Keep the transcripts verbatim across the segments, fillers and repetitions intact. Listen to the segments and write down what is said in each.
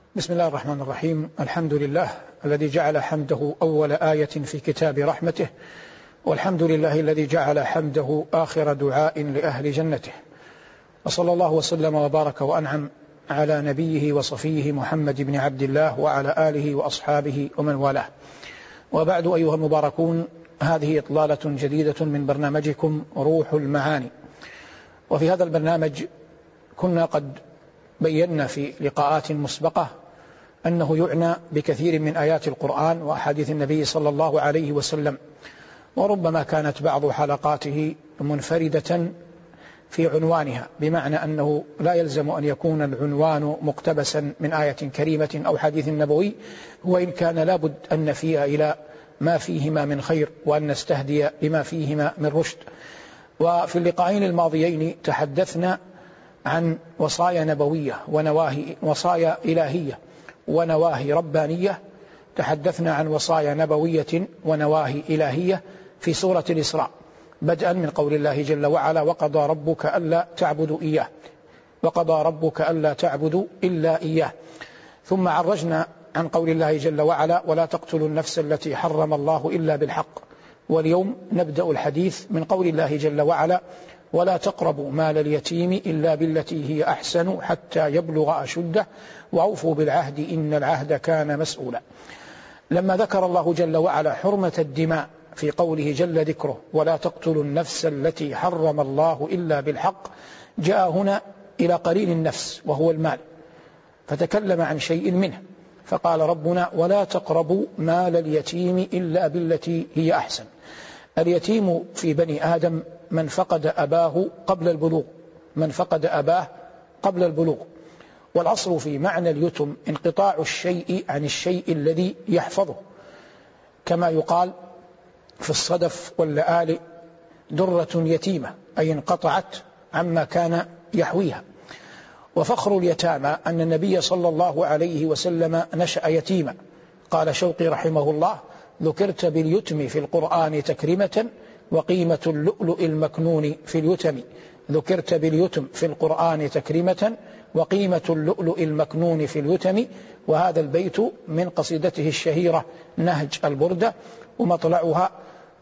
بسم الله الرحمن الرحيم. الحمد لله الذي جعل حمده أول آية في كتاب رحمته، والحمد لله الذي جعل حمده آخر دعاء لأهل جنته، وصلى الله وسلم وبارك وأنعم على نبيه وصفيه محمد بن عبد الله وعلى آله وأصحابه ومن والاه. وبعد أيها المباركون، هذه إطلالة جديدة من برنامجكم روح المعاني. وفي هذا البرنامج كنا قد بينا في لقاءات مسبقة أنه يعنى بكثير من آيات القرآن وأحاديث النبي صلى الله عليه وسلم، وربما كانت بعض حلقاته منفردة في عنوانها، بمعنى أنه لا يلزم أن يكون العنوان مقتبسا من آية كريمة أو حديث نبوي، وإن كان لابد أن نفيء إلى ما فيهما من خير وأن نستهدي بما فيهما من رشد. وفي اللقاءين الماضيين تحدثنا عن وصايا نبوية ونواهي وصايا إلهية ونواهي ربانية. تحدثنا عن وصايا نبوية ونواهي إلهية في سورة الإسراء، بدءا من قول الله جل وعلا: وقضى ربك ألا تعبدوا إياه وقضى ربك ألا تعبدوا إلا إياه. ثم عرجنا عن قول الله جل وعلا: ولا تقتلوا النفس التي حرم الله إلا بالحق. واليوم نبدأ الحديث من قول الله جل وعلا: ولا تقربوا مال اليتيم إلا بالتي هي أحسن حتى يبلغ أشده وأوفوا بالعهد إن العهد كان مسؤولا. لما ذكر الله جل وعلا حرمة الدماء في قوله جل ذكره: ولا تقتلوا النفس التي حرم الله إلا بالحق، جاء هنا إلى قرين النفس وهو المال، فتكلم عن شيء منه، فقال ربنا: ولا تقربوا مال اليتيم إلا بالتي هي أحسن. اليتيم في بني آدم من فقد أباه قبل البلوغ من فقد أباه قبل البلوغ والأصل في معنى اليتم انقطاع الشيء عن الشيء الذي يحفظه، كما يقال في الصدف واللآلئ: درة يتيمة، أي انقطعت عما كان يحويها. وفخر اليتامى أن النبي صلى الله عليه وسلم نشأ يتيما. قال شوقي رحمه الله: ذكرت باليتم في القرآن تكريمة وقيمة اللؤلؤ المكنون في اليتم. ذكرت باليتم في القرآن تكريمة وقيمة اللؤلؤ المكنون في اليتم. وهذا البيت من قصيدته الشهيرة نهج البردة، ومطلعها: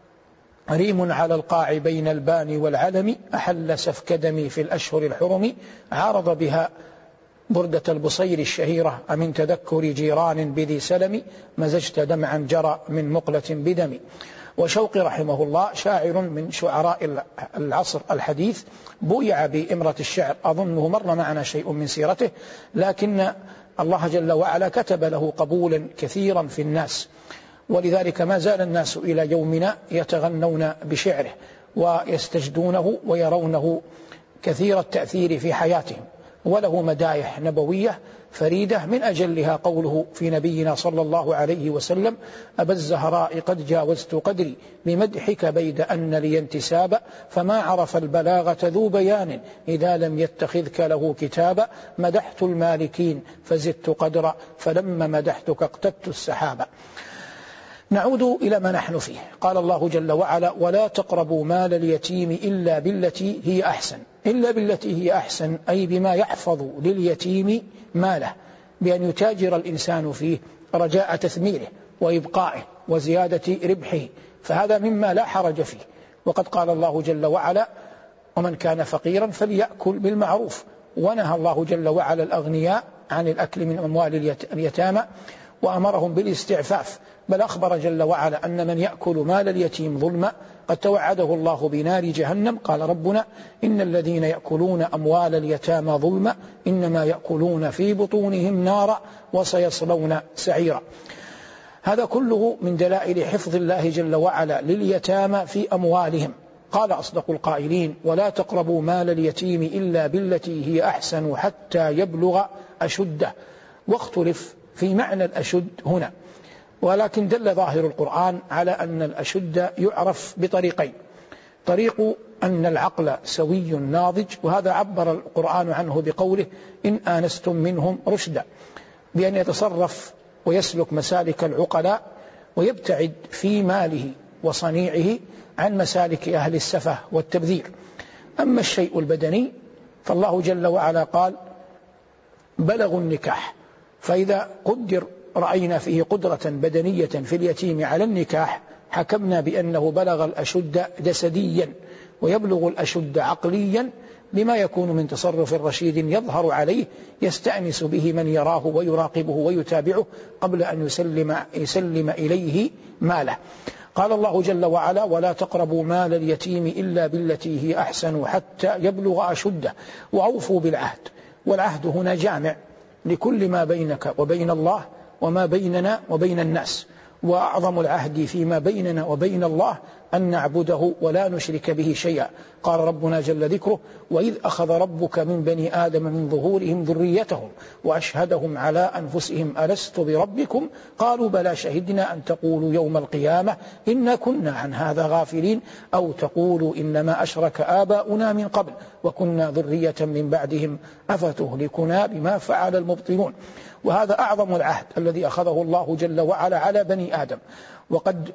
ريم على القاع بين البان والعلم أحل سفك دمي في الأشهر الحرم. عارض بها بردة البصير الشهيرة: أمن تذكر جيران بذي سلم مزجت دمعا جرى من مقلة بدم. وشوقي رحمه الله شاعر من شعراء العصر الحديث، بويع بإمرة الشعر، أظنه مر معنا شيء من سيرته، لكن الله جل وعلا كتب له قبولا كثيرا في الناس، ولذلك ما زال الناس إلى يومنا يتغنون بشعره ويستجدونه ويرونه كثير التأثير في حياتهم. وله مدايح نبوية فريدة، من أجلها قوله في نبينا صلى الله عليه وسلم: أبا الزهراء قد جاوزت قدري بمدحك بيد أن لي انتسابا، فما عرف البلاغة ذو بيان إذا لم يتخذك له كتابا، مدحت المالكين فزدت قدرا فلما مدحتك اقتدت السحابا. نعود إلى ما نحن فيه. قال الله جل وعلا: ولا تقربوا مال اليتيم إلا بالتي هي أحسن. إلا بالتي هي أحسن أي بما يحفظ لليتيم ماله، بأن يتاجر الإنسان فيه رجاء تثميره وإبقائه وزيادة ربحه، فهذا مما لا حرج فيه. وقد قال الله جل وعلا: ومن كان فقيرا فليأكل بالمعروف. ونهى الله جل وعلا الأغنياء عن الأكل من أموال اليتامى وأمرهم بالاستعفاف، بل أخبر جل وعلا أن من يأكل مال اليتيم ظلما قد توعده الله بنار جهنم. قال ربنا: إن الذين يأكلون أموال اليتامى ظلما إنما يأكلون في بطونهم نارا وسيصلون سعيرا. هذا كله من دلائل حفظ الله جل وعلا لليتامى في أموالهم. قال أصدق القائلين: ولا تقربوا مال اليتيم إلا بالتي هي أحسن حتى يبلغ أشده. واختلف في معنى الأشد هنا، ولكن دل ظاهر القرآن على أن الأشد يعرف بطريقين: طريق أن العقل سوي ناضج، وهذا عبر القرآن عنه بقوله: إن آنستم منهم رشدا، بأن يتصرف ويسلك مسالك العقلاء ويبتعد في ماله وصنيعه عن مسالك أهل السفه والتبذير. أما الشيء البدني فالله جل وعلا قال: بلغوا النكاح فإذا قدر رأينا فيه قدرة بدنية في اليتيم على النكاح حكمنا بأنه بلغ الأشد جسديا ويبلغ الأشد عقليا بما يكون من تصرف رشيد يظهر عليه يستأنس به من يراه ويراقبه ويتابعه قبل أن يسلم, يسلم إليه ماله. قال الله جل وعلا: ولا تقربوا مال اليتيم إلا بالتي هي أحسن حتى يبلغ أشده وأوفوا بالعهد. والعهد هنا جامع لكل ما بينك وبين الله وما بيننا وبين الناس، وأعظم العهد فيما بيننا وبين الله أن نعبده ولا نشرك به شيئا. قال ربنا جل ذكره: وإذ أخذ ربك من بني آدم من ظهورهم ذريتهم وأشهدهم على أنفسهم ألست بربكم قالوا بلى شهدنا أن تقولوا يوم القيامة إنا كنا عن هذا غافلين أو تقولوا إنما أشرك آباؤنا من قبل وكنا ذرية من بعدهم أفتهلكنا بما فعل المبطلون. وهذا أعظم العهد الذي أخذه الله جل وعلا على بني آدم، وقد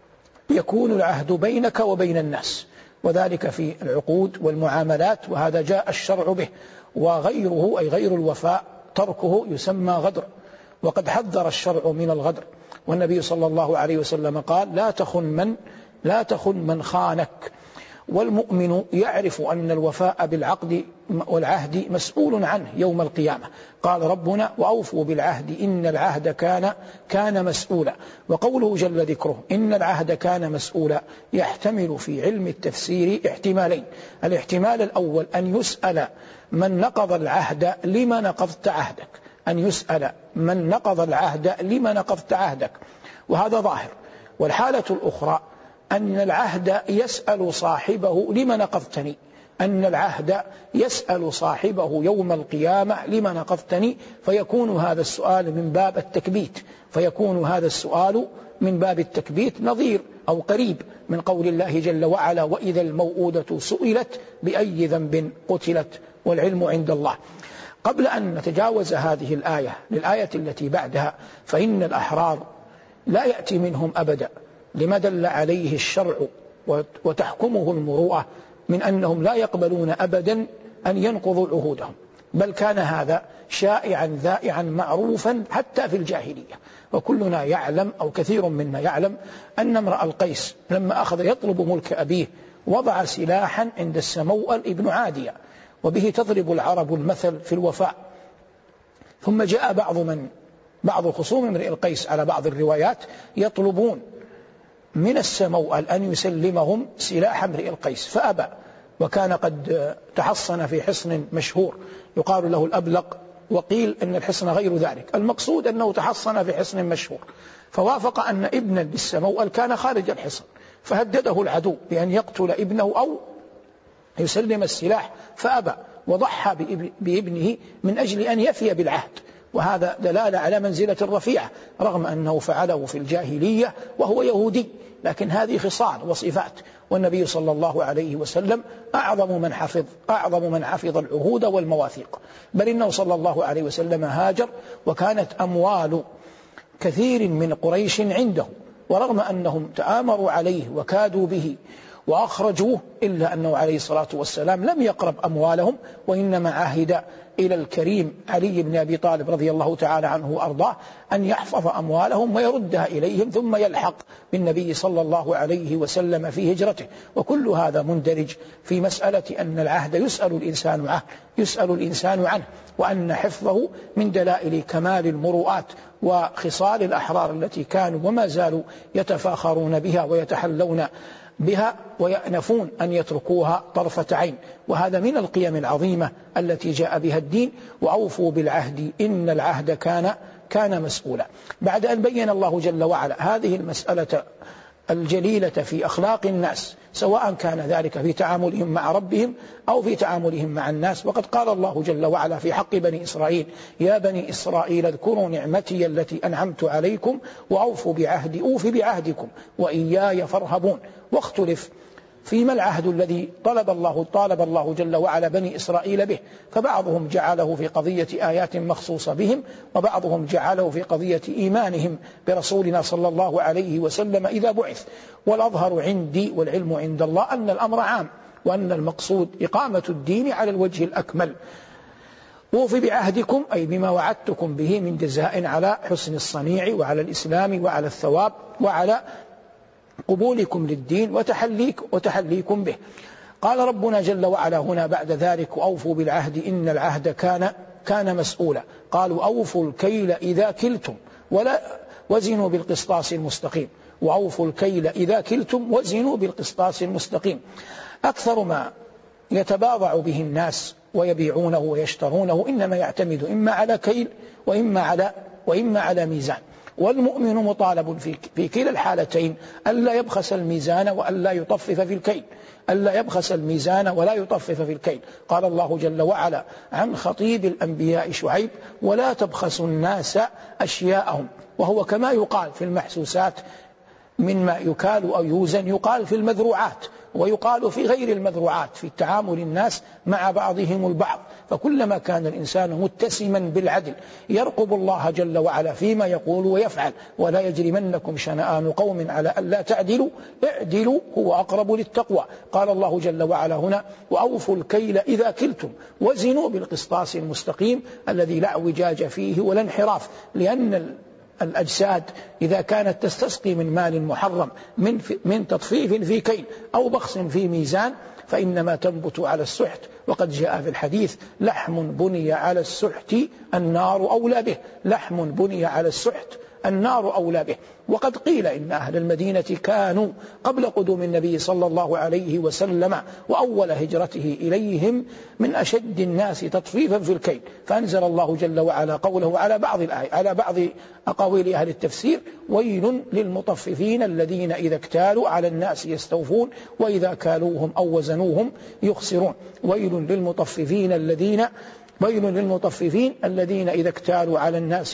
يكون العهد بينك وبين الناس، وذلك في العقود والمعاملات، وهذا جاء الشرع به. وغيره أي غير الوفاء تركه يسمى غدر، وقد حذر الشرع من الغدر. والنبي صلى الله عليه وسلم قال: لا تخن من لا تخن من خانك. والمؤمن يعرف أن الوفاء بالعقد والعهد مسؤول عنه يوم القيامة. قال ربنا: وأوفوا بالعهد إن العهد كان كان مسؤولا. وقوله جل ذكره إن العهد كان مسؤولا يحتمل في علم التفسير احتمالين. الاحتمال الأول أن يسأل من نقض العهد لما نقضت عهدك، أن يسأل من نقض العهد لما نقضت عهدك، وهذا ظاهر. والحالة الأخرى أن العهد يسأل صاحبه لما نقضتني، أن العهد يسأل صاحبه يوم القيامة لما نقضتني، فيكون هذا السؤال من باب التكبيت فيكون هذا السؤال من باب التكبيت نظير أو قريب من قول الله جل وعلا: وإذا الموءودة سئلت بأي ذنب قتلت والعلم عند الله. قبل أن نتجاوز هذه الآية للآية التي بعدها، فإن الأحرار لا يأتي منهم أبدا لما دل عليه الشرع وتحكمه المروءة من أنهم لا يقبلون أبدا أن ينقضوا عهودهم، بل كان هذا شائعا ذائعا معروفا حتى في الجاهلية. وكلنا يعلم أو كثير منا يعلم أن امرأ القيس لما أخذ يطلب ملك أبيه وضع سلاحا عند السموأل ابن عادية، وبه تضرب العرب المثل في الوفاء. ثم جاء بعض من بعض خصوم امرئ القيس على بعض الروايات يطلبون من السموأل أن يسلمهم سلاح امرئ القيس فأبى، وكان قد تحصن في حصن مشهور يقال له الأبلق، وقيل أن الحصن غير ذلك، المقصود أنه تحصن في حصن مشهور. فوافق أن ابنا للسموأل كان خارج الحصن، فهدده العدو بأن يقتل ابنه أو يسلم السلاح فأبى، وضحى بابنه من أجل أن يفي بالعهد. وهذا دلالة على منزلة الرفيعة رغم أنه فعله في الجاهلية وهو يهودي، لكن هذه خصال وصفات. والنبي صلى الله عليه وسلم أعظم من حفظ أعظم من حفظ العهود والمواثيق، بل إنه صلى الله عليه وسلم هاجر وكانت أموال كثير من قريش عنده، ورغم أنهم تآمروا عليه وكادوا به وأخرجوه إلا أنه عليه الصلاة والسلام لم يقرب أموالهم، وإنما عهد إلى الكريم علي بن أبي طالب رضي الله تعالى عنه وأرضاه أن يحفظ أموالهم ويردها إليهم ثم يلحق بالنبي صلى الله عليه وسلم في هجرته. وكل هذا مندرج في مسألة أن العهد يسأل الإنسان عنه يسأل الإنسان عنه وأن حفظه من دلائل كمال المروءات وخصال الأحرار التي كانوا وما زالوا يتفاخرون بها ويتحلون بها ويأنفون أن يتركوها طرفة عين. وهذا من القيم العظيمة التي جاء بها الدين: وأوفوا بالعهد إن العهد كان كان مسؤولا. بعد أن بين الله جل وعلا هذه المسألة الجليلة في أخلاق الناس، سواء كان ذلك في تعاملهم مع ربهم أو في تعاملهم مع الناس، وقد قال الله جل وعلا في حق بني إسرائيل: يا بني إسرائيل اذكروا نعمتي التي أنعمت عليكم وأوفوا بعهدي أوف بعهدكم وإياي فارهبون. واختلف فيما العهد الذي طلب الله طالب الله جل وعلا بني إسرائيل به، فبعضهم جعله في قضية آيات مخصوصة بهم، وبعضهم جعله في قضية إيمانهم برسولنا صلى الله عليه وسلم إذا بعث. والأظهر عندي والعلم عند الله أن الأمر عام، وأن المقصود إقامة الدين على الوجه الأكمل. أوفوا بعهدكم أي بما وعدتكم به من جزاء على حسن الصنيع وعلى الإسلام وعلى الثواب وعلى قبولكم للدين وتحليك وتحليكم به. قال ربنا جل وعلا هنا بعد ذلك: وأوفوا بالعهد إن العهد كان كان مسؤولا. قالوا: أوفوا الكيل إذا كلتم ولا وزنوا بالقسطاس المستقيم. وأوفوا الكيل إذا كلتم وزنوا بالقسطاس المستقيم. أكثر ما يتباضع به الناس ويبيعونه ويشترونه إنما يعتمد إما على كيل وإما على وإما على ميزان. والمؤمن مطالب في في كلا الحالتين ألا يبخس الميزان وألا يطفف في الكيل، ألا يبخس الميزان ولا يطفف في الكيل. قال الله جل وعلا عن خطيب الأنبياء شعيب: ولا تبخسوا الناس أشياءهم. وهو كما يقال في المحسوسات مما يكال أو يوزن يقال في المذروعات، ويقال في غير المذروعات في التعامل الناس مع بعضهم البعض. فكلما كان الإنسان متسما بالعدل يرقب الله جل وعلا فيما يقول ويفعل. ولا يجرمنكم شنآن قوم على ألا تعدلوا اعدلوا هو أقرب للتقوى. قال الله جل وعلا هنا: وأوفوا الكيل إذا كلتم وزنوا بالقسطاس المستقيم الذي لا اعوجاج فيه ولا انحراف. لأن الأجساد إذا كانت تستسقي من مال محرم من من تطفيف في كيل أو بخس في ميزان فإنما تنبت على السحت. وقد جاء في الحديث: لحم بني على السحت النار أولى به. لحم بني على السحت النار أولى به. وقد قيل إن أهل المدينة كانوا قبل قدوم النبي صلى الله عليه وسلم وأول هجرته إليهم من أشد الناس تطفيفا في الكيل. فأنزل الله جل وعلا قوله على بعض الآية على بعض أقاويل أهل التفسير: ويل للمطففين الذين إذا اكتالوا على الناس يستوفون وإذا كالوهم أو وزنوهم يخسرون. ويل للمطففين الذين ويل للمطففين الذين إذا اكتالوا على الناس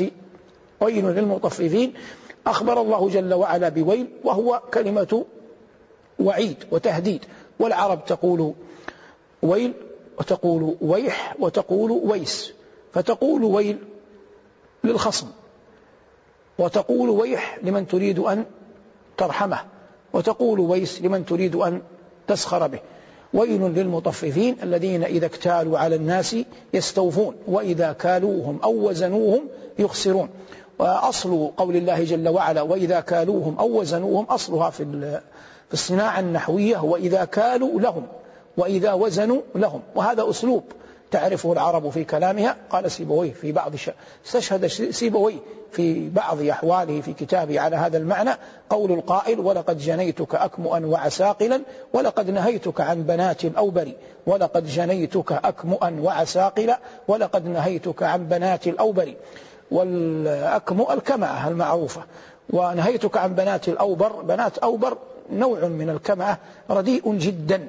ويل للمطففين. أخبر الله جل وعلا بويل وهو كلمة وعيد وتهديد. والعرب تقول ويل وتقول ويح وتقول ويس. فتقول ويل للخصم، وتقول ويح لمن تريد أن ترحمه، وتقول ويس لمن تريد أن تسخر به. ويل للمطففين الذين إذا اكتالوا على الناس يستوفون وإذا كالوهم أو وزنوهم يخسرون. وأصل قول الله جل وعلا وإذا كالوهم أو وزنوهم أصلها في في الصناعة النحوية وإذا كالوا لهم وإذا وزنوا لهم. وهذا أسلوب تعرفه العرب في كلامها. قال سيبويه في بعض ش... استشهد سيبويه في بعض أحواله في كتابه على هذا المعنى قول القائل: ولقد جنيتك أكمؤا وعساقلا ولقد نهيتك عن بنات الأوبر. ولقد جنيتك أكمؤا وعساقلا ولقد نهيتك عن بنات الأوبر. والأكمؤ الكمأة المعروفة، ونهيتك عن بنات الأوبر. بنات أوبر نوع من الكمأة رديء جدا.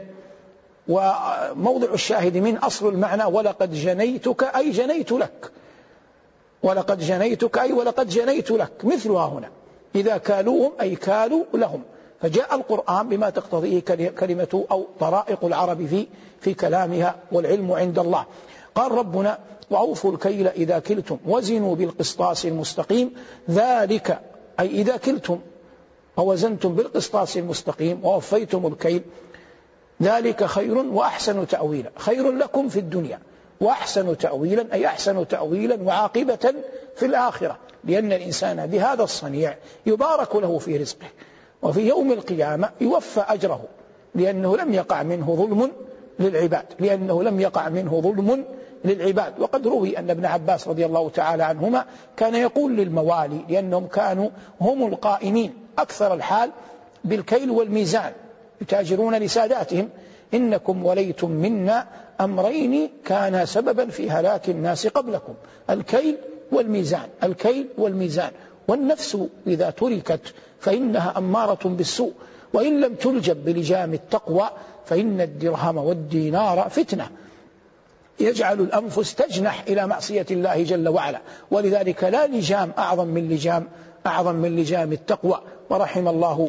وموضع الشاهد من أصل المعنى ولقد جنيتك أي جنيت لك، ولقد جنيتك أي ولقد جنيت لك، مثلها هنا إذا كالوهم أي كالوا لهم. فجاء القرآن بما تقتضيه كلمة أو طرائق العرب في في كلامها، والعلم عند الله. قال ربنا: وأوفوا الكيل إذا كلتم وزنوا بالقسطاس المستقيم ذلك أي إذا كلتم ووزنتم بالقسطاس المستقيم ووفيتم الكيل ذلك خير وأحسن تأويلا. خير لكم في الدنيا وأحسن تأويلا أي أحسن تأويلا وعاقبة في الآخرة. لأن الإنسان بهذا الصنيع يبارك له في رزقه، وفي يوم القيامة يوفى أجره، لأنه لم يقع منه ظلم للعباد لأنه لم يقع منه ظلم للعباد. وقد روي أن ابن عباس رضي الله تعالى عنهما كان يقول للموالي، لأنهم كانوا هم القائمين أكثر الحال بالكيل والميزان يتاجرون لساداتهم: إنكم وليتم منا أمرين كانا سببا في هلاك الناس قبلكم: الكيل والميزان. الكيل والميزان. والنفس إذا تركت فإنها أمارة بالسوء، وإن لم تلجب بلجام التقوى فإن الدرهم والدينار فتنة يجعل الأنفس تجنح إلى معصية الله جل وعلا. ولذلك لا لجام أعظم من لجام أعظم من لجام التقوى. ورحم الله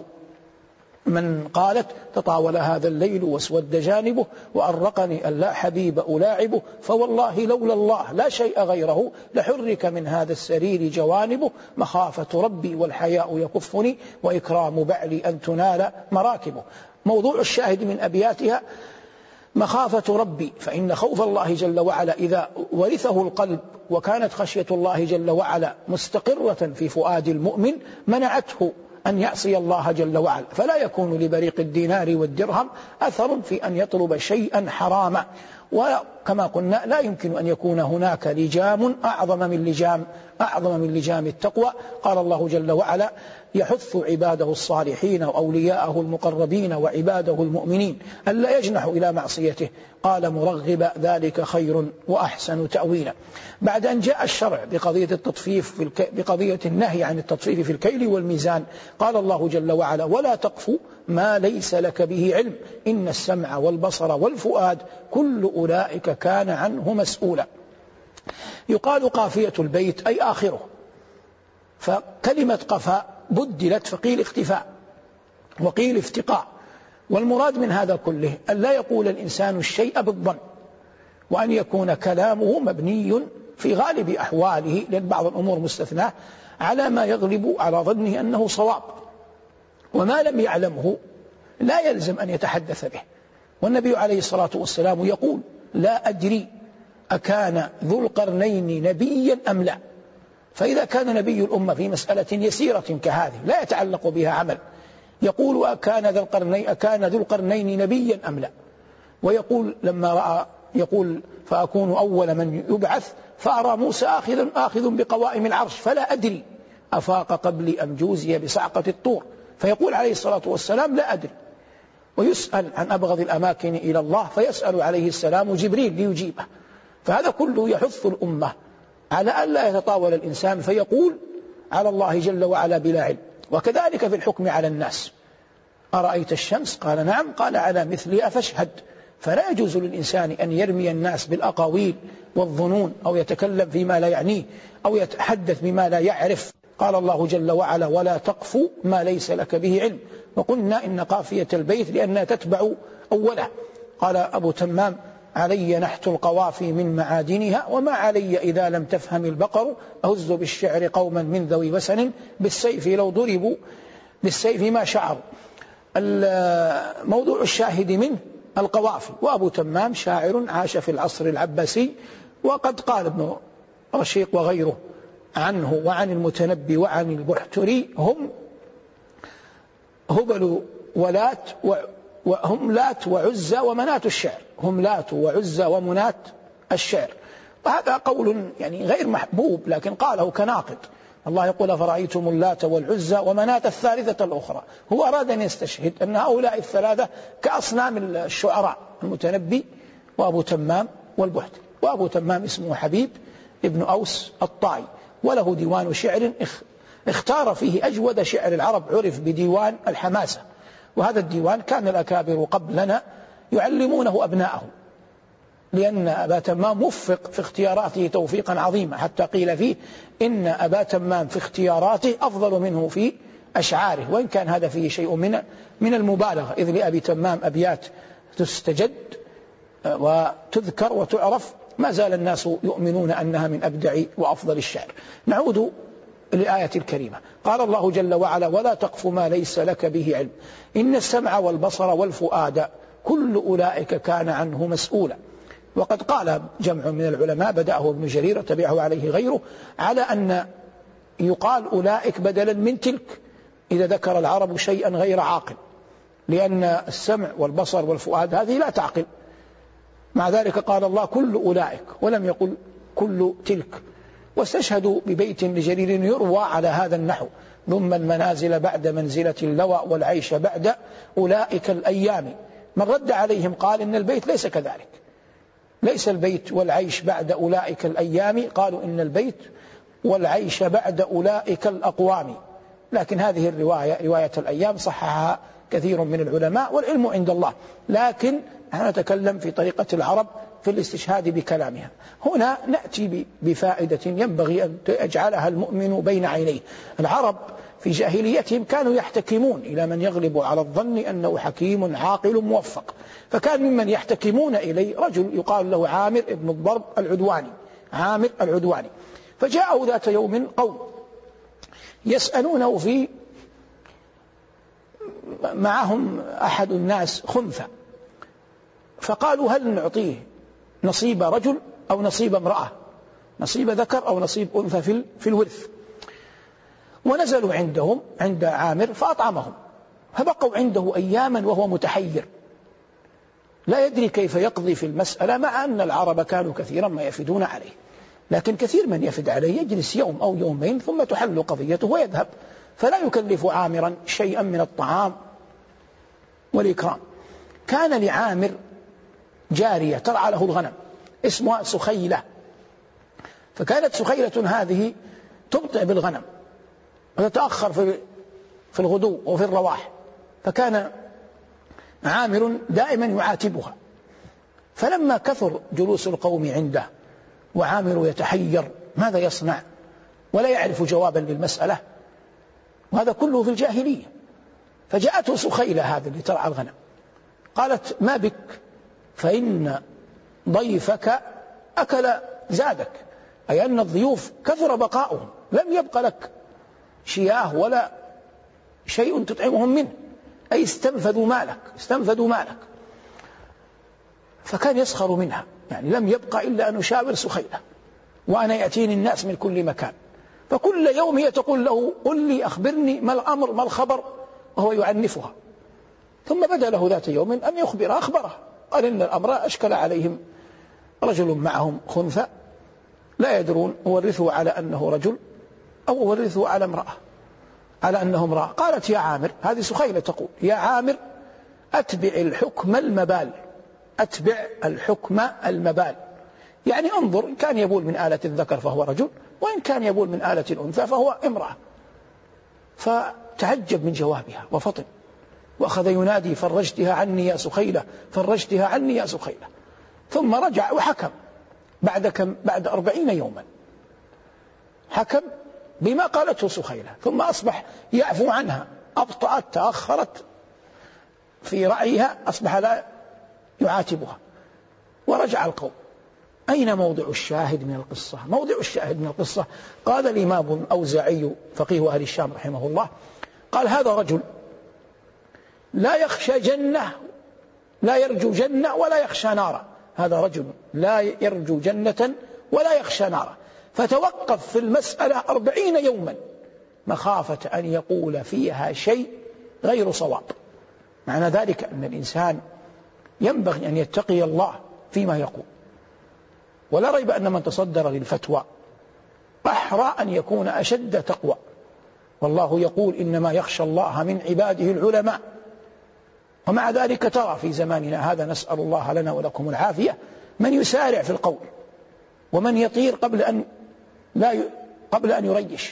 من قالت: تطاول هذا الليل واسود جانبه وأرقني ألا حبيب ألاعبه، فوالله لولا الله لا شيء غيره لحرك من هذا السرير جوانبه، مخافة ربي والحياء يكفني وإكرام بعلي أن تنال مراكبه. موضوع الشاهد من أبياتها: مخافة ربي، فإن خوف الله جل وعلا إذا ورثه القلب وكانت خشية الله جل وعلا مستقرة في فؤاد المؤمن منعته أن يعصي الله جل وعلا، فلا يكون لبريق الدينار والدرهم أثر في أن يطلب شيئا حراما. وكما قلنا لا يمكن أن يكون هناك لجام أعظم من لجام أعظم من لجام التقوى. قال الله جل وعلا يحث عباده الصالحين وأولياءه المقربين وعباده المؤمنين ألا يجنحوا إلى معصيته، قال مرغب ذلك خير وأحسن تأويلا. بعد أن جاء الشرع بقضية التطفيف في الك... بقضية النهي عن التطفيف في الكيل والميزان، قال الله جل وعلا ولا تقف ما ليس لك به علم إن السمع والبصر والفؤاد كل أولئك كان عنه مسؤولا. يقال قافية البيت أي آخره، فكلمة قفاء بدلت فقيل اختفاء وقيل افتقاء، والمراد من هذا كله أن لا يقول الإنسان الشيء بالظن، وأن يكون كلامه مبني في غالب أحواله، لأن بعض الأمور مستثناة، على ما يغلب على ظنه أنه صواب، وما لم يعلمه لا يلزم أن يتحدث به. والنبي عليه الصلاة والسلام يقول لا أدري أكان ذو القرنين نبيا أم لا، فإذا كان نبي الأمة في مسألة يسيرة كهذه لا يتعلق بها عمل يقول أكان ذو القرنين أكان ذو القرنين نبيا أم لا، ويقول لما رأى يقول فأكون أول من يبعث فأرى موسى آخذ آخذ بقوائم العرش فلا أدري أفاق قبلي أم جوزي بصعقة الطور، فيقول عليه الصلاة والسلام لا أدري. ويسأل عن أبغض الأماكن إلى الله فيسأل عليه السلام جبريل ليجيبه. فهذا كله يحث الأمة على أن لا يتطاول الإنسان فيقول على الله جل وعلا بلا علم. وكذلك في الحكم على الناس، أرأيت الشمس؟ قال نعم، قال على مثلها فاشهد. فلا يجوز للإنسان أن يرمي الناس بالأقاويل والظنون أو يتكلم فيما لا يعنيه أو يتحدث بما لا يعرف. قال الله جل وعلا ولا تقف ما ليس لك به علم. وقلنا إن قافية البيت لأنها تتبع أوله. قال أبو تمام علي نحت القوافي من معادنها وما علي إذا لم تفهم البقر أهز بالشعر قوما من ذوي وسن بالسيف لو ضربوا بالسيف ما شعروا. موضوع الشاهد منه القوافي. وأبو تمام شاعر عاش في العصر العباسي، وقد قال ابن رشيق وغيره عنه وعن المتنبي وعن البحتري هم هبل ولات وهم لات وعزى ومنات الشعر، هم لات وعزى ومنات الشعر. وهذا قول يعني غير محبوب لكن قاله كناقد. الله يقول فرأيتم اللات والعزى ومنات الثالثة الأخرى، هو أراد أن يستشهد أن هؤلاء الثلاثة كأصنام الشعراء المتنبي وأبو تمام والبحتري. وأبو تمام اسمه حبيب ابن أوس الطائي، وله ديوان شعر اختار فيه أجود شعر العرب عرف بديوان الحماسة. وهذا الديوان كان الأكابر قبلنا يعلمونه أبناءهم، لأن أبا تمام وفق في اختياراته توفيقا عظيما، حتى قيل فيه إن أبا تمام في اختياراته أفضل منه في أشعاره، وإن كان هذا فيه شيء من من المبالغة، إذ لأبي تمام أبيات تستجد وتذكر وتعرف ما زال الناس يؤمنون أنها من أبدع وأفضل الشعر. نعود للآية الكريمة. قال الله جل وعلا ولا تقف ما ليس لك به علم إن السمع والبصر والفؤاد كل أولئك كان عنه مسؤولا. وقد قال جمع من العلماء بدأه ابن جرير وتبعه عليه غيره على أن يقال أولئك بدلا من تلك إذا ذكر العرب شيئا غير عاقل، لأن السمع والبصر والفؤاد هذه لا تعقل. مع ذلك قال الله كل أولئك ولم يقل كل تلك. واستشهدوا ببيت لجرير يروى على هذا النحو ثم المنازل بعد منزلة اللوى والعيش بعد أولئك الأيام. من رد عليهم قال إن البيت ليس كذلك، ليس البيت والعيش بعد أولئك الأيام، قالوا إن البيت والعيش بعد أولئك الأقوام. لكن هذه الرواية رواية الأيام صححها كثير من العلماء والعلم عند الله، لكن نحن نتكلم في طريقة العرب في الاستشهاد بكلامها. هنا نأتي بفائدة ينبغي أن يجعلها المؤمن بين عينيه. العرب في جاهليتهم كانوا يحتكمون إلى من يغلب على الظن أنه حكيم عاقل موفق، فكان ممن يحتكمون إليه رجل يقال له عامر ابن الضرب العدواني، عامر العدواني. فجاءه ذات يوم قوم يسألونه في معهم أحد الناس خنثى، فقالوا هل نعطيه نصيب رجل أو نصيب امرأة، نصيب ذكر أو نصيب أنثى في الورث. ونزلوا عندهم عند عامر فأطعمهم، فبقوا عنده أياما وهو متحير لا يدري كيف يقضي في المسألة، مع أن العرب كانوا كثيرا ما يفدون عليه، لكن كثير من يفد عليه يجلس يوم أو يومين ثم تحل قضيته ويذهب، فلا يكلف عامرا شيئا من الطعام والإكرام. كان لعامر جارية ترعى له الغنم اسمها سخيلة، فكانت سخيلة هذه تبطئ بالغنم وتتأخر في الغدو وفي الرواح، فكان عامر دائما يعاتبها. فلما كثر جلوس القوم عنده وعامر يتحير ماذا يصنع ولا يعرف جوابا للمسألة، وهذا كله في الجاهلية، فجاءته سخيلة هذه اللي ترعى الغنم قالت ما بك فإن ضيفك أكل زادك، أي أن الضيوف كثر بقاؤهم لم يبق لك شياه ولا شيء تطعمهم منه، أي استنفذوا مالك استنفذوا مالك. فكان يسخر منها، يعني لم يبقى إلا أن يشاور سخيلة، وأنا يأتيني الناس من كل مكان، فكل يوم هي تقول له قل لي أخبرني ما الأمر ما الخبر، وهو يعنفها. ثم بدا له ذات يوم أن يخبر أخبره، قال إن الأمر أشكل عليهم، رجل معهم خنثى لا يدرون أورثه على أنه رجل أو أورثه على امرأة على أنه امرأة. قالت يا عامر، هذه سخيلة تقول يا عامر أتبع الحكم المبال، أتبع الحكم المبال، يعني انظر إن كان يبول من آلة الذكر فهو رجل، وإن كان يبول من آلة الأنثى فهو امرأة. فتعجب من جوابها وفطن، وأخذ ينادي فرجتها عني يا سخيلة فرجتها عني يا سخيلة. ثم رجع وحكم بعد كم بعد أربعين يوما، حكم بما قالته سخيلة، ثم أصبح يعفو عنها، أبطأت تأخرت في رأيها، أصبح لا يعاتبها. ورجع القوم. أين موضع الشاهد من القصة؟ موضع الشاهد من القصة قال الإمام الأوزاعي فقيه أهل الشام رحمه الله، قال هذا رجل لا يخشى جنة لا يرجو جنة ولا يخشى نارا، هذا رجل لا يرجو جنة ولا يخشى نارا، فتوقف في المسألة أربعين يوما مخافة أن يقول فيها شيء غير صواب. معنى ذلك أن الإنسان ينبغي أن يتقي الله فيما يقول، ولا ريب أن من تصدر للفتوى أحرى أن يكون أشد تقوى، والله يقول إنما يخشى الله من عباده العلماء. ومع ذلك ترى في زماننا هذا، نسأل الله لنا ولكم العافية، من يسارع في القول، ومن يطير قبل أن لا ي... قبل أن يريش،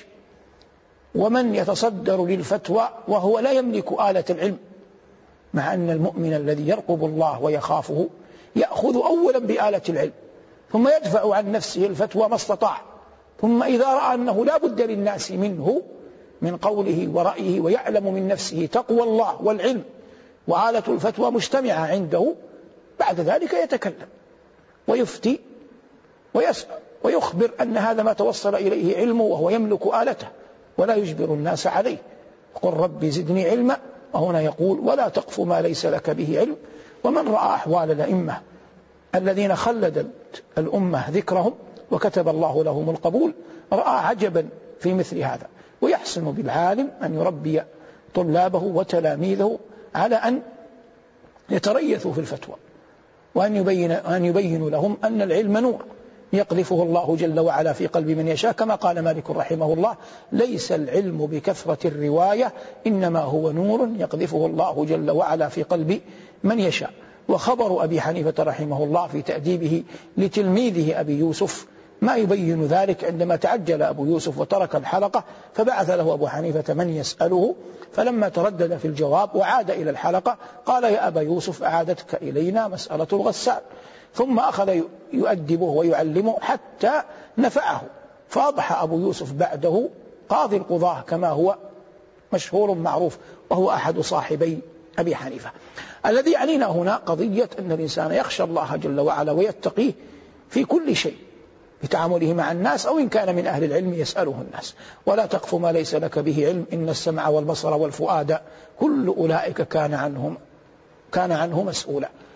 ومن يتصدر للفتوى وهو لا يملك آلة العلم، مع أن المؤمن الذي يرقب الله ويخافه يأخذ أولا بآلة العلم، ثم يدفع عن نفسه الفتوى ما استطاع، ثم إذا رأى أنه لا بد للناس منه من قوله ورأيه، ويعلم من نفسه تقوى الله والعلم وآلة الفتوى مجتمعة عنده، بعد ذلك يتكلم ويفتي ويسأل ويخبر أن هذا ما توصل إليه علمه وهو يملك آلته، ولا يجبر الناس عليه. قل ربي زدني علما، وهنا يقول ولا تقف ما ليس لك به علم. ومن رأى أحوال الأئمة الذين خلدت الأمة ذكرهم وكتب الله لهم القبول رأى عجبا في مثل هذا. ويحسن بالعالم أن يربي طلابه وتلاميذه على أن يتريثوا في الفتوى، وأن يبين, أن يبين لهم أن العلم نور يقذفه الله جل وعلا في قلب من يشاء، كما قال مالك رحمه الله ليس العلم بكثرة الرواية إنما هو نور يقذفه الله جل وعلا في قلب من يشاء. وخبر أبي حنيفة رحمه الله في تأديبه لتلميذه أبي يوسف ما يبين ذلك، عندما تعجل أبو يوسف وترك الحلقة فبعث له أبو حنيفة من يسأله، فلما تردد في الجواب وعاد إلى الحلقة قال يا أبا يوسف أعادتك إلينا مسألة الغسال، ثم أخذ يؤدبه ويعلمه حتى نفعه، فأضحى أبو يوسف بعده قاضي القضاة كما هو مشهور معروف، وهو أحد صاحبي أبي حنيفة. الذي يعنينا هنا قضية أن الإنسان يخشى الله جل وعلا ويتقيه في كل شيء بتعامله مع الناس، أو إن كان من أهل العلم يسأله الناس. ولا تقف ما ليس لك به علم إن السمع والبصر والفؤاد كل أولئك كان عنهم كان عنه مسؤولا.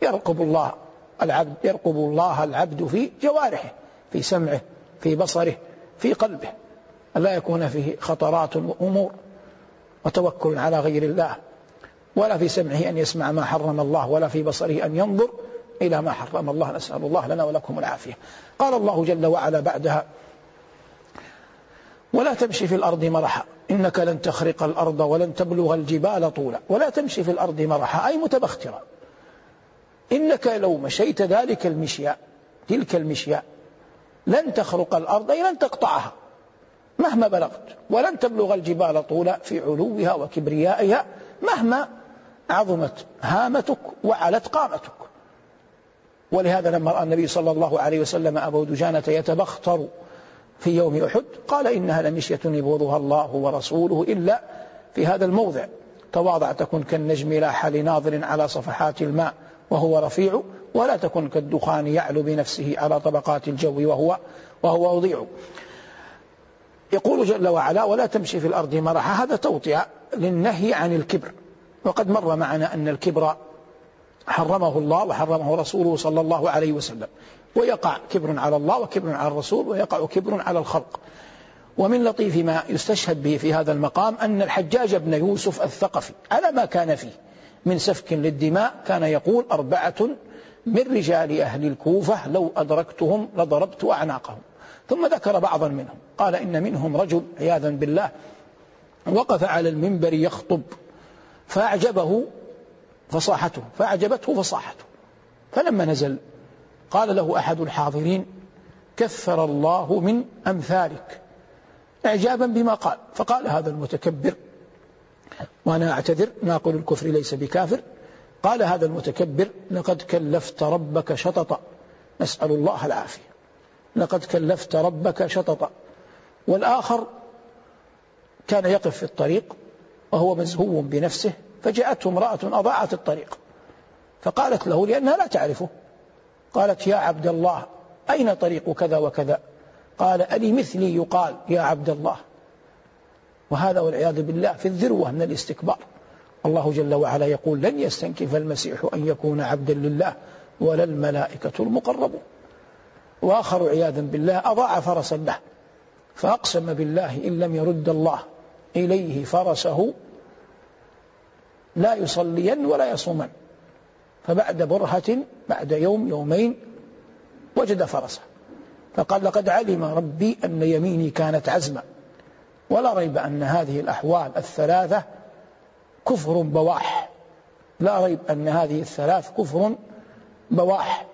يرقب الله العبد يرقب الله العبد في جوارحه، في سمعه، في بصره، في قلبه، ألا يكون فيه خطرات وأمور وتوكل على غير الله، ولا في سمعه أن يسمع ما حرم الله، ولا في بصره أن ينظر إلى ما حرم الله. نسأل الله لنا ولكم العافية. قال الله جل وعلا بعدها: ولا تمشي في الأرض مرحا إنك لن تخرق الأرض ولن تبلغ الجبال طولا. ولا تمشي في الأرض مرحا أي متبخترا، إنك لو مشيت ذلك المشياء تلك المشياء لن تخرق الأرض أي لن تقطعها مهما بلغت، ولن تبلغ الجبال طولا في علوها وكبريائها مهما عظمت هامتك وعلت قامتك. ولهذا لما رأى النبي صلى الله عليه وسلم أبو دجانة يتبختر في يوم أحد قال: إنها لمشية يبغضها الله ورسوله إلا في هذا الموضع، تواضع تكن كالنجم لاح لناظر على صفحات الماء وهو رفيع، ولا تكن كالدخان يعلو بنفسه على طبقات الجو وهو وهو وضيع. يقول جل وعلا: ولا تمشي في الأرض مرحا، هذا توطئة للنهي عن الكبر. وقد مر معنا أن الكبر حرمه الله وحرمه رسوله صلى الله عليه وسلم، ويقع كبر على الله وكبر على الرسول، ويقع كبر على الخلق. ومن لطيف ما يستشهد به في هذا المقام أن الحجاج بن يوسف الثقفي على ما كان فيه من سفك للدماء كان يقول: أربعة من رجال أهل الكوفة لو أدركتهم لضربت أعناقهم. ثم ذكر بعضا منهم، قال: إن منهم رجل عياذا بالله وقف على المنبر يخطب فأعجبه فصاحته فأعجبته فصاحته، فلما نزل قال له أحد الحاضرين: كثر الله من أمثالك، إعجابا بما قال. فقال هذا المتكبر، وأنا أعتذر ناقل الكفر ليس بكافر، قال هذا المتكبر: لقد كلفت ربك شططا، نسأل الله العافية، لقد كلفت ربك شططا. والآخر كان يقف في الطريق وهو مزهو بنفسه، فجاءته امرأة أضاعت الطريق فقالت له لأنها لا تعرفه، قالت: يا عبد الله أين طريق كذا وكذا؟ قال: ألي مثلي يقال يا عبد الله. وهذا والعياذ بالله في الذروة من الاستكبار. الله جل وعلا يقول: لن يستنكف المسيح أن يكون عبدا لله ولا الملائكة المقربون. وآخر عياذا بالله أضاع فرسا له فأقسم بالله إن لم يرد الله إليه فرسه لا يصلين ولا يصومن، فبعد برهة بعد يوم يومين وجد فرسه فقال: لقد علم ربي أن يميني كانت عزما. ولا ريب أن هذه الأحوال الثلاثة كفر بواح، لا ريب أن هذه الثلاث كفر بواح.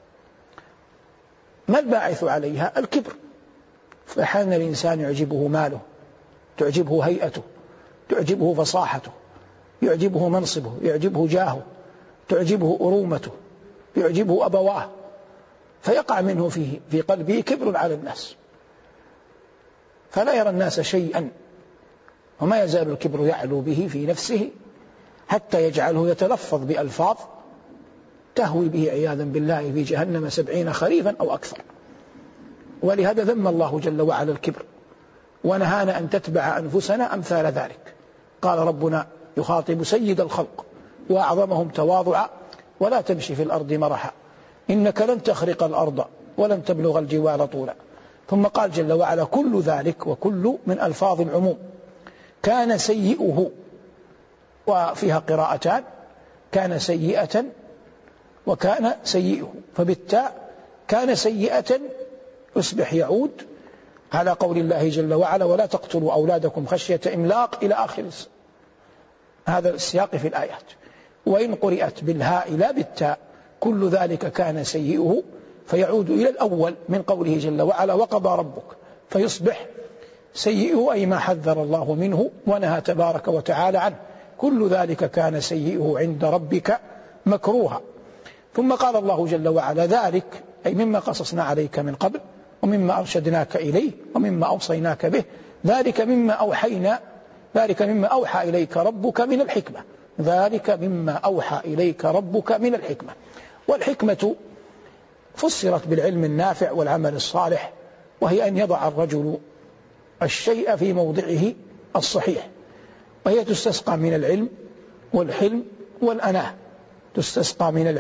ما الباعث عليها؟ الكبر. فحان الإنسان يعجبه ماله، تعجبه هيئته، تعجبه فصاحته، يعجبه منصبه، يعجبه جاهه، تعجبه أرومته، يعجبه أبواه، فيقع منه فيه في قلبه كبر على الناس، فلا يرى الناس شيئا، وما يزال الكبر يعلو به في نفسه حتى يجعله يتلفظ بألفاظ تهوي به عياذا بالله في جهنم سبعين خريفا أو أكثر. ولهذا ذم الله جل وعلا الكبر ونهانا أن تتبع أنفسنا أمثال ذلك. قال ربنا يخاطب سيد الخلق وأعظمهم تواضعا: ولا تمشي في الأرض مرحا إنك لن تخرق الأرض ولن تبلغ الجبال طولا. ثم قال جل وعلا: كل ذلك، وكل من ألفاظ العموم، كان سيئه، وفيها قراءتان: كان سيئة وكان سيئه، فبالتاء كان سيئة يصبح يعود على قول الله جل وعلا: ولا تقتلوا أولادكم خشية إملاق إلى آخر هذا السياق في الآيات. وإن قرئت بالهاء لا بالتاء كل ذلك كان سيئه، فيعود إلى الأول من قوله جل وعلا: وقضى ربك، فيصبح سيئه أي ما حذر الله منه ونهى تبارك وتعالى عنه. كل ذلك كان سيئه عند ربك مكروها. ثم قال الله جل وعلا: ذلك أي مما قصصنا عليك من قبل ومما أرشدناك إليه ومما أوصيناك به، ذلك مما أوحينا ذلك مما أوحى إليك ربك من الحكمة ذلك مما أوحى إليك ربك من الحكمة. والحكمة فسرت بالعلم النافع والعمل الصالح، وهي أن يضع الرجل الشيء في موضعه الصحيح، وهي تستسقى من العلم والحلم والأناة. تستسقى من العلم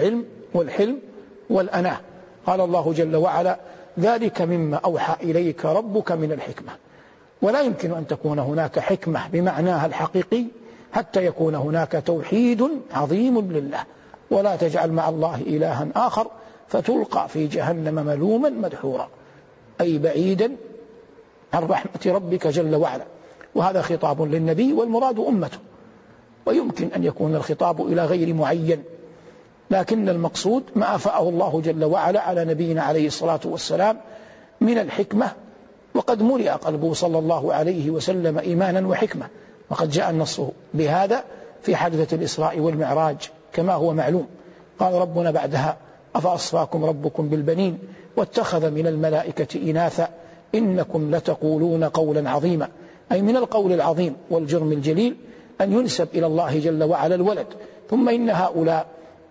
والحلم والأناة. قال الله جل وعلا: ذلك مما أوحى إليك ربك من الحكمة. ولا يمكن أن تكون هناك حكمة بمعناها الحقيقي حتى يكون هناك توحيد عظيم لله، ولا تجعل مع الله إلها آخر فتلقى في جهنم ملوما مدحورا، أي بعيدا عن رحمة ربك جل وعلا. وهذا خطاب للنبي والمراد أمته، ويمكن أن يكون الخطاب إلى غير معين، لكن المقصود ما أفاءه الله جل وعلا على نبينا عليه الصلاة والسلام من الحكمة، وقد ملئ قلبه صلى الله عليه وسلم إيمانا وحكمة، وقد جاء النص بهذا في حادثة الإسراء والمعراج كما هو معلوم. قال ربنا بعدها: أفأصفاكم ربكم بالبنين واتخذ من الملائكة إناثا إنكم لتقولون قولا عظيما، أي من القول العظيم والجرم الجليل أن ينسب إلى الله جل وعلا الولد. ثم إن هؤلاء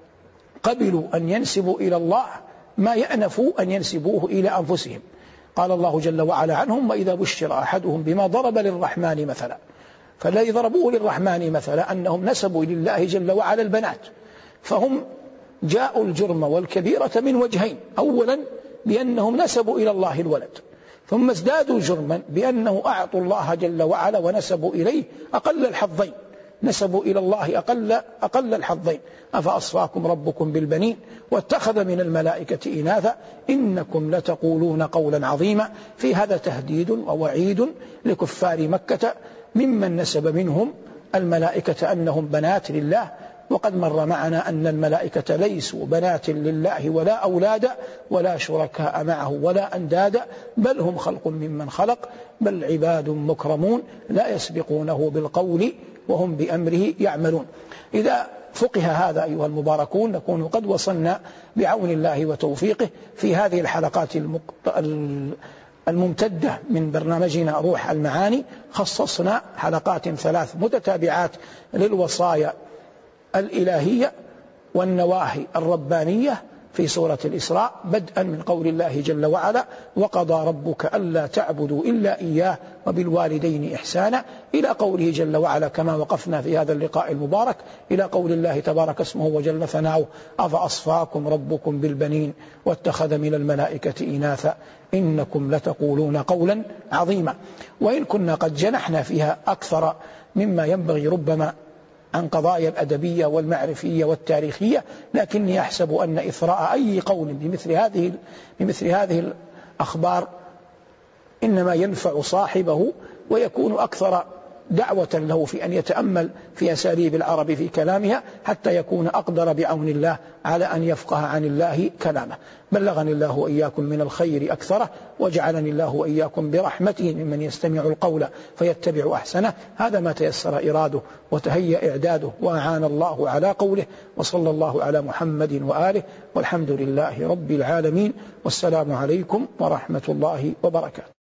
قبلوا أن ينسبوا إلى الله ما يأنفوا أن ينسبوه إلى أنفسهم. قال الله جل وعلا عنهم: وإذا بشر أحدهم بما ضرب للرحمن مثلا. فالذي ضربوه للرحمن مثلا أنهم نسبوا لله جل وعلا البنات، فهم جاءوا الجرم والكبيرة من وجهين: أولا بأنهم نسبوا إلى الله الولد، ثم ازدادوا جرما بأنه أعطوا الله جل وعلا ونسبوا إليه أقل الحظين، نسبوا إلى الله أقل, أقل الحظين. أفأصفاكم ربكم بالبنين واتخذ من الملائكة إناثا إنكم لتقولون قولا عظيما. في هذا تهديد ووعيد لكفار مكة ممن نسب منهم الملائكة أنهم بنات لله. وقد مر معنا أن الملائكة ليسوا بنات لله ولا أولادا ولا شركاء معه ولا أندادا، بل هم خلق ممن خلق، بل عباد مكرمون لا يسبقونه بالقول وهم بأمره يعملون. إذا فقه هذا أيها المباركون نكون قد وصلنا بعون الله وتوفيقه في هذه الحلقات الممتدة من برنامجنا روح المعاني. خصصنا حلقات ثلاث متتابعات للوصايا الإلهية والنواهي الربانية في سورة الإسراء، بدءا من قول الله جل وعلا: وقضى ربك ألا تعبدوا إلا إياه وبالوالدين إحسانا، إلى قوله جل وعلا كما وقفنا في هذا اللقاء المبارك، إلى قول الله تبارك اسمه وجل ثناؤه: أفأصفاكم ربكم بالبنين واتخذ من الملائكة إناثا إنكم لتقولون قولا عظيما. وإن كنا قد جنحنا فيها أكثر مما ينبغي ربما عن قضايا الأدبية والمعرفية والتاريخية، لكني أحسب أن إثراء أي قول بمثل هذه بمثل هذه الأخبار إنما ينفع صاحبه ويكون أكثر دعوة له في أن يتأمل في أساليب العرب في كلامها حتى يكون أقدر بعون الله على أن يفقه عن الله كلامه. بلغني الله وإياكم من الخير أكثره، وجعلني الله وإياكم برحمته ممن يستمع القول فيتبع أحسنه. هذا ما تيسر إراده وتهيأ إعداده، وأعان الله على قوله. وصلى الله على محمد وآله، والحمد لله رب العالمين، والسلام عليكم ورحمة الله وبركاته.